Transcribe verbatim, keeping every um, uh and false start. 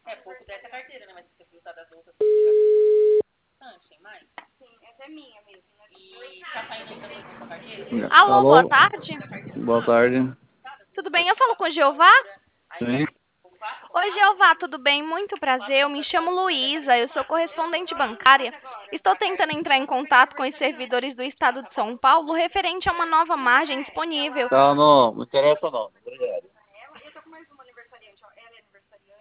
É pouco dessa carteira, né? Mas se você precisar das outras, bastante, tem mais. Sim, essa é minha mesmo. Né? E tá saindo ainda hoje na sua carteira? Alô, boa Alô, tarde. boa tarde. Tudo bem? Eu falo com o Jeová? Sim, Oi, Jeová, tudo bem? Muito prazer. Eu me chamo Luísa, eu sou correspondente bancária. Estou tentando entrar em contato com os servidores do Estado de São Paulo referente a uma nova margem disponível. tá, não, não interessa não.